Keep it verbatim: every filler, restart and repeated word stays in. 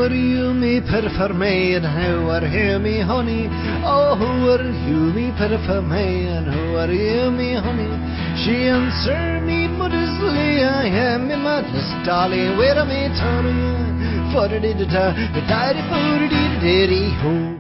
are you, me pet for me, and how are you, me honey? Oh, who are you, me pet for me, and who are you, me honey? She answered me, mother's lay, I am me mother's dolly, where am I, Tony? For the da da da da da da da da da ho.